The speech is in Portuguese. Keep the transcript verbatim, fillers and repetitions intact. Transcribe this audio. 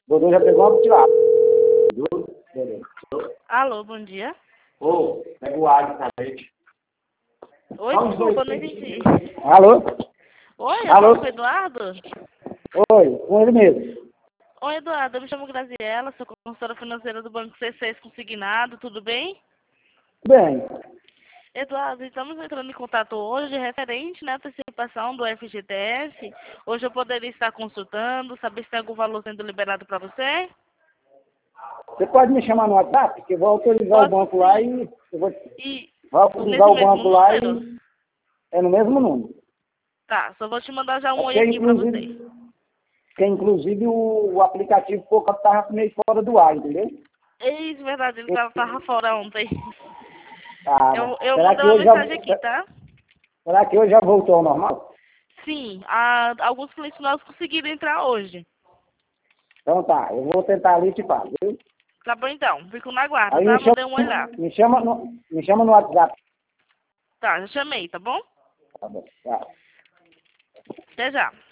Dodô já pegou uma tirada. Beleza. Alô, bom dia. Ô, pega o ar na frente. Oi, Vamos desculpa, dois. não entendi. Alô? Oi, eu Alô? falo com o Eduardo? Oi, com ele mesmo. Oi, Eduardo, eu me chamo Graziela, sou consultora financeira do Banco C seis Consignado, tudo bem? Bem, Eduardo, estamos entrando em contato hoje referente na antecipação do F G T S. Hoje eu poderia estar consultando, saber se tem algum valor sendo liberado para você? você pode me chamar no WhatsApp, que eu vou autorizar Posso o banco sim. lá e... Eu vou, E vou autorizar nesse o mesmo banco lá número? e... É no mesmo número. Tá, só vou te mandar já É um oi porque, aqui para você. inclusive, porque, inclusive o, o aplicativo por pouco estava meio fora do ar, entendeu? Eis, verdade, ele tava, tava fora ontem. Tava. Eu, eu Será mandei que uma hoje já, mensagem aqui, tá? será que hoje já voltou ao normal? Sim, a, alguns clientes nossos conseguiram entrar hoje. Então tá, eu vou tentar ali e te falo, viu? Tá bom então, fico na guarda, Aí tá? me chama, Mandei um oi lá. me chama, no, me chama no WhatsApp. Tá, já chamei, tá bom? Tá bom, tá. Até já.